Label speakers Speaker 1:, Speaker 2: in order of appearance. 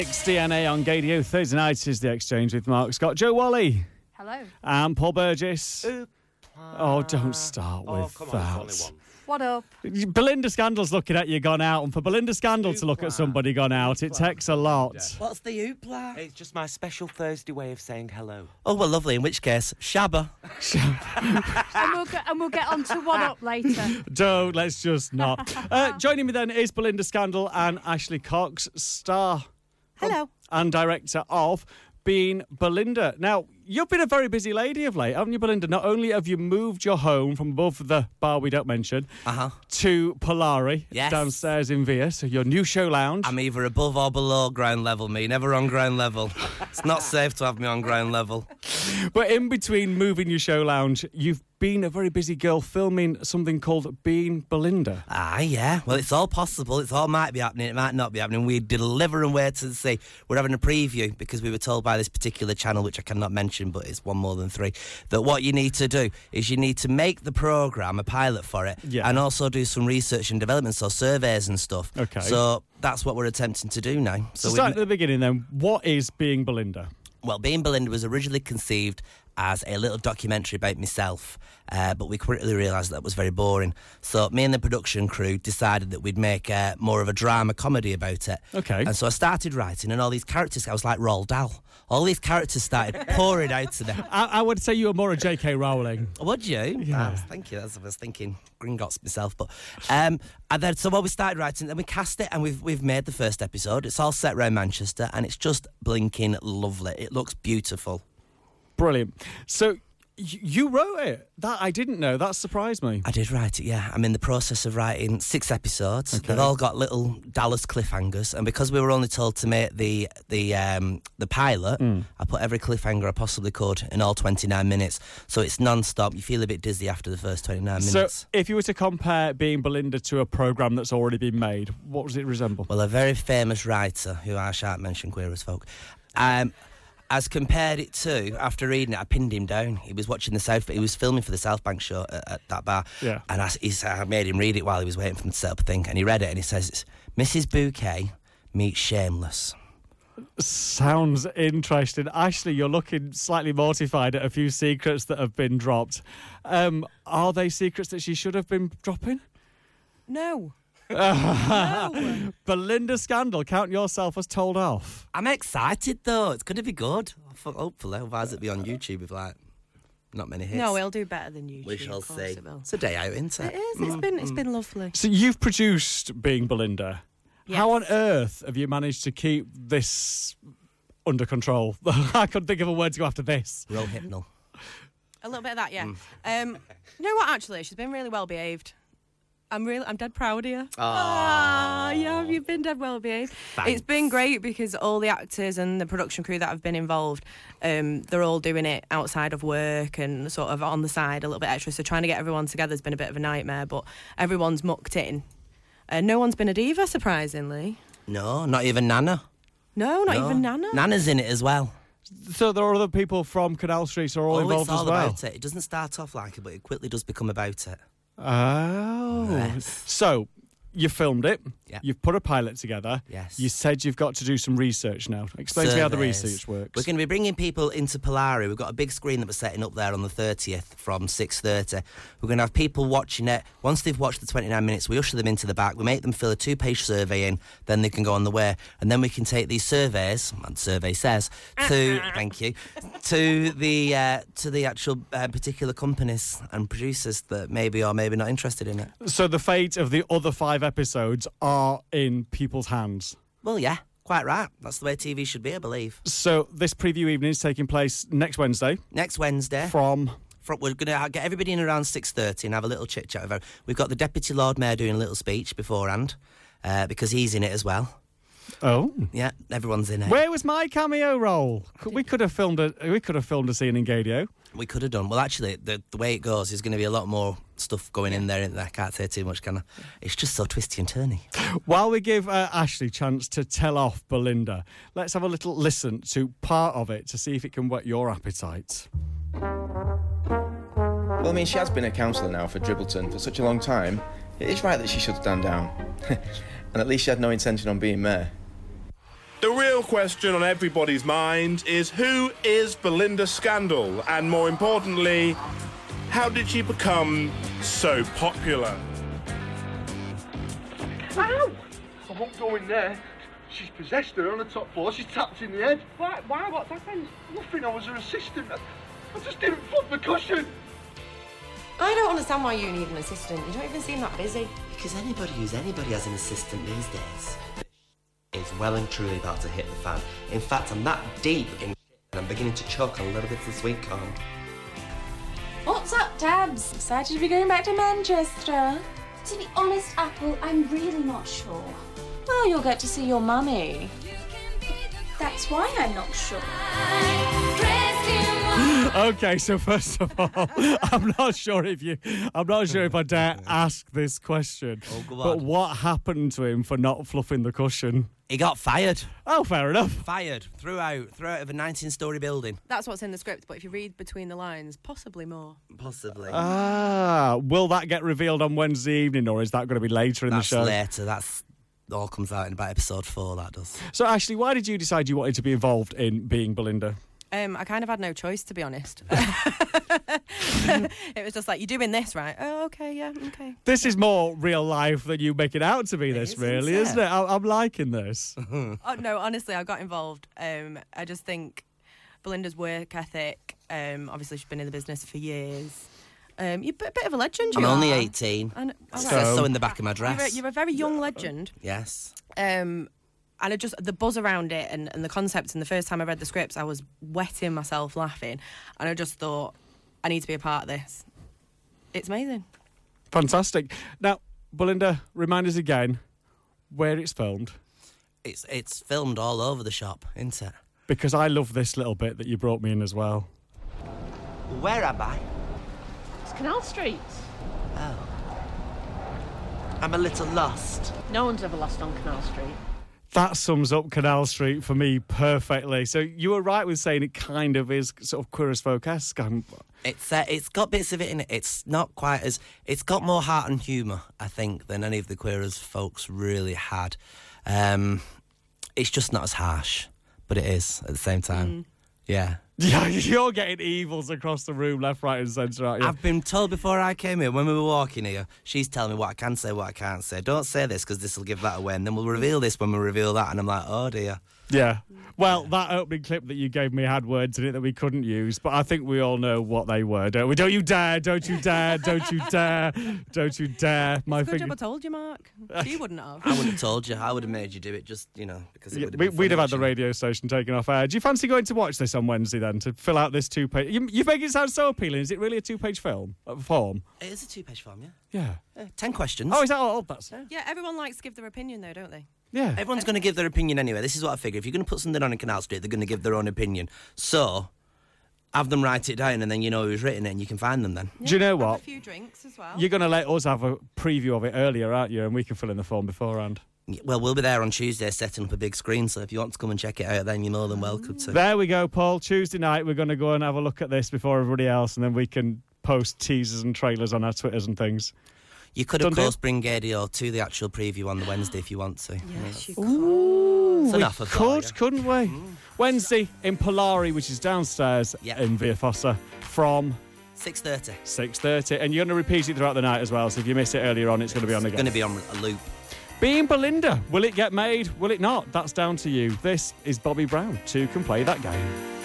Speaker 1: It's DNA on Gadio. Thursday night is The Exchange with Mark Scott. Joe Wally.
Speaker 2: Hello.
Speaker 1: And Paul Burgess. Oh, don't start with
Speaker 3: come
Speaker 1: that.
Speaker 3: on, it's only one.
Speaker 2: What up?
Speaker 1: Belinda Scandal's looking at you gone out, and for Belinda Scandal to look at somebody gone out, it takes a lot.
Speaker 4: What's the hoopla?
Speaker 3: It's just my special Thursday way of saying hello.
Speaker 4: Oh, well, lovely. In which case, Shabba.
Speaker 2: And we'll get on to What Up later.
Speaker 1: Don't, let's just not. Joining me then is Belinda Scandal and Ashley Cox, star
Speaker 2: Hello.
Speaker 1: and director of Being Belinda. Now, you've been a very busy lady of late, haven't you, Belinda? Not only have you moved your home from above the bar we don't mention to Polari downstairs in Via, so your new show lounge.
Speaker 4: I'm either above or below ground level, me. Never on ground level. It's not safe to have me on ground level.
Speaker 1: But in between moving your show lounge, you've been a very busy girl filming something called Being Belinda.
Speaker 4: Ah, yeah. Well, it's all possible. It all might be happening. It might not be happening. We deliver and wait to see. We're having a preview because we were told by this particular channel, which I cannot mention, but it's one more than three, that what you need to do is you need to make the programme, a pilot for it, and also do some research and development, so surveys and stuff.
Speaker 1: Okay.
Speaker 4: So that's what we're attempting to do now.
Speaker 1: So start at the beginning then. What is Being Belinda?
Speaker 4: Well, Being Belinda was originally conceived as a little documentary about myself, but we quickly realised that was very boring. So me and the production crew decided that we'd make more of a drama comedy about it.
Speaker 1: Okay.
Speaker 4: And so I started writing, and all these characters, I was like Roald Dahl. All these characters started pouring out to them.
Speaker 1: I would say you were more a J.K. Rowling.
Speaker 4: Would you?
Speaker 1: Yeah.
Speaker 4: Thank you. That's what I was thinking. Gringotts myself. But and then so while we started writing, then we cast it, and we've made the first episode. It's all set around Manchester, and it's just blinking lovely. It looks beautiful.
Speaker 1: Brilliant. So you wrote it. That I didn't know. That surprised me.
Speaker 4: I did write it, yeah. I'm in the process of writing 6 episodes.
Speaker 1: Okay.
Speaker 4: They've all got little Dallas cliffhangers, and because we were only told to make the pilot, I put every cliffhanger I possibly could in all 29 minutes. So it's non-stop. You feel a bit dizzy after the first 29 minutes.
Speaker 1: So if you were to compare Being Belinda to a programme that's already been made, what does it resemble?
Speaker 4: Well, a very famous writer, who I shan't mention, Queer as Folk, has compared it to, after reading it, I pinned him down. He was watching he was filming for the South Bank show at that bar. Yeah. And I made him read it while he was waiting for him to set up a thing. And he read it, and he says, it's Mrs. Bouquet meets Shameless.
Speaker 1: Sounds interesting. Ashley, you're looking slightly mortified at a few secrets that have been dropped. Are they secrets that she should have been dropping?
Speaker 2: No.
Speaker 1: No. Belinda Scandal, count yourself as told off.
Speaker 4: I'm excited, though. It's going to be good. Hopefully. Otherwise, it'll be on YouTube with, not many hits.
Speaker 2: No, it'll do better than YouTube.
Speaker 4: We shall see. It's a day out, isn't it?
Speaker 2: It is. It's been lovely.
Speaker 1: So you've produced Being Belinda.
Speaker 2: Yes.
Speaker 1: How on earth have you managed to keep this under control? I couldn't think of a word to go after this.
Speaker 4: Real hypnal.
Speaker 2: A little bit of that, yeah. You know what, actually? She's been really well behaved. I'm dead proud of you. Yeah, you've been dead well behaved. It's been great because all the actors and the production crew that have been involved, they're all doing it outside of work and sort of on the side a little bit extra. So trying to get everyone together has been a bit of a nightmare, but everyone's mucked in. No one's been a diva, surprisingly.
Speaker 4: No, not even Nana.
Speaker 2: No, not even Nana.
Speaker 4: Nana's in it as well.
Speaker 1: So there are other people from Canal Street are all involved
Speaker 4: it's all
Speaker 1: as well?
Speaker 4: about it. It doesn't start off like it, but it quickly does become about it.
Speaker 1: Oh.
Speaker 4: Yes.
Speaker 1: So, you filmed it.
Speaker 4: Yeah.
Speaker 1: You've put a pilot together.
Speaker 4: Yes.
Speaker 1: You said you've got to do some research now. Explain to me how the research works.
Speaker 4: We're going to be bringing people into Polari. We've got a big screen that we're setting up there on the 30th from 6:30. We're going to have people watching it. Once they've watched the 29 minutes, we usher them into the back. We make them fill a 2-page survey in. Then they can go on the way. And then we can take these surveys, and the survey says, thank you, to the actual particular companies and producers that maybe or maybe not interested in it.
Speaker 1: So the fate of the other 5 episodes are in people's hands.
Speaker 4: Well, yeah, quite right. That's the way TV should be, I believe.
Speaker 1: So this preview evening is taking place next Wednesday.
Speaker 4: Next Wednesday.
Speaker 1: From
Speaker 4: We're going to get everybody in around 6:30 and have a little chit-chat with her. We've got the Deputy Lord Mayor doing a little speech beforehand because he's in it as well.
Speaker 1: Oh.
Speaker 4: Yeah, everyone's in it.
Speaker 1: Where was my cameo role? We could have filmed a scene in Gadio.
Speaker 4: We could have done. Well, actually, the way it goes, there's going to be a lot more stuff going in there. I can't say too much, can I? It's just so twisty and turny.
Speaker 1: While we give Ashley a chance to tell off Belinda, let's have a little listen to part of it to see if it can whet your appetite.
Speaker 5: Well, I mean, she has been a councillor now for Dribbleton for such a long time. It is right that she should stand down. And at least she had no intention on being mayor.
Speaker 6: The real question on everybody's mind is who is Belinda Scandal? And more importantly, how did she become so popular?
Speaker 7: Ow! I won't go in there. She's possessed her on the top floor. She's tapped in the head. Why? What's happened? Nothing. I was her assistant. I just didn't flip the cushion.
Speaker 2: I don't understand why you need an assistant. You don't even seem that busy.
Speaker 4: Because anybody who's anybody as an assistant these days is well and truly about to hit the fan. In fact, I'm that deep in and I'm beginning to choke on a little bit of the sweet corn.
Speaker 8: What's up, Tabs? Excited to be going back to Manchester?
Speaker 9: To be honest, Apple, I'm really not sure.
Speaker 8: Well, you'll get to see your mummy.
Speaker 9: That's why I'm not sure.
Speaker 1: Okay, so first of all, I'm not sure if I dare ask this question.
Speaker 4: Oh, go on.
Speaker 1: But what happened to him for not fluffing the cushion?
Speaker 4: He got fired.
Speaker 1: Oh, fair enough.
Speaker 4: Fired. Threw out of a 19-storey building.
Speaker 2: That's what's in the script, but if you read between the lines, possibly more.
Speaker 4: Possibly.
Speaker 1: Will that get revealed on Wednesday evening, or is that going to be later in the show?
Speaker 4: That's later. That's all comes out in about episode 4, that does.
Speaker 1: So, Ashley, why did you decide you wanted to be involved in being Belinda?
Speaker 2: I kind of had no choice, to be honest. It was just like, you're doing this, right? Oh, okay, yeah, okay.
Speaker 1: This is more real life than you make it out to be, isn't it? I'm liking this.
Speaker 2: Oh, no, honestly, I got involved. I just think Belinda's work ethic, obviously she's been in the business for years. You're a bit of a legend,
Speaker 4: I'm only 18.
Speaker 2: And,
Speaker 4: it says so in the back of my dress.
Speaker 2: You're a very young legend.
Speaker 4: Yes.
Speaker 2: And the buzz around it and the concept, and the first time I read the scripts, I was wetting myself laughing. And I just thought, I need to be a part of this. It's amazing.
Speaker 1: Fantastic. Now, Belinda, remind us again where it's filmed.
Speaker 4: It's filmed all over the shop, isn't it?
Speaker 1: Because I love this little bit that you brought me in as well.
Speaker 4: Where am I?
Speaker 8: It's Canal Street.
Speaker 4: Oh. I'm a little lost.
Speaker 8: No one's ever lost on Canal Street.
Speaker 1: That sums up Canal Street for me perfectly. So you were right with saying it kind of is sort of Queer as Folk-esque.
Speaker 4: It's got bits of it in it. It's not quite as... It's got more heart and humour, I think, than any of the Queer as Folks really had. It's just not as harsh, but it is at the same time. Yeah.
Speaker 1: Yeah, you're getting evils across the room, left, right and centre, aren't you?
Speaker 4: I've been told before I came here, when we were walking here, she's telling me what I can say, what I can't say. Don't say this because this will give that away, and then we'll reveal this when we reveal that, and I'm like, oh dear.
Speaker 1: Yeah. Well, that opening clip that you gave me had words in it that we couldn't use, but I think we all know what they were, don't we? Don't you dare, don't you dare, don't you dare, don't you dare.
Speaker 2: It's a good job I told you, Mark. You wouldn't have.
Speaker 4: I wouldn't have told you. I would have made you do it just, because it would have been
Speaker 1: we'd have had the radio station taken off air. Do you fancy going to watch this on Wednesday then, to fill out this 2-page... You make it sound so appealing. Is it really a 2-page form?
Speaker 4: It is a 2-page form,
Speaker 1: Yeah.
Speaker 4: 10 questions.
Speaker 1: Oh, is that all?
Speaker 2: Yeah, everyone likes to give their opinion, though, don't they?
Speaker 1: Yeah.
Speaker 4: Everyone's going to give their opinion anyway. This is what I figure. If you're going to put something on in Canal Street, they're going to give their own opinion. So, have them write it down, and then you know who's written it, and you can find them then.
Speaker 2: Yeah,
Speaker 1: do you know what?
Speaker 2: A few drinks as well.
Speaker 1: You're going to let us have a preview of it earlier, aren't you? And we can fill in the form beforehand.
Speaker 4: Well, we'll be there on Tuesday setting up a big screen, so if you want to come and check it out, then you're more than welcome to.
Speaker 1: There we go, Paul. Tuesday night, we're going to go and have a look at this before everybody else, and then we can post teasers and trailers on our Twitters and things.
Speaker 4: You could, of course, bring Gadio to the actual preview on the Wednesday if you want to.
Speaker 2: Yes, you could.
Speaker 1: Ooh,
Speaker 4: we
Speaker 1: couldn't we? Wednesday in Polari, which is downstairs in Via Fossa, from
Speaker 4: 6:30.
Speaker 1: 6:30, and you're going to repeat it throughout the night as well. So if you miss it earlier on, it's going to be on again.
Speaker 4: It's going to be on a loop.
Speaker 1: Being Belinda, will it get made? Will it not? That's down to you. This is Bobby Brown. 2 can play that game.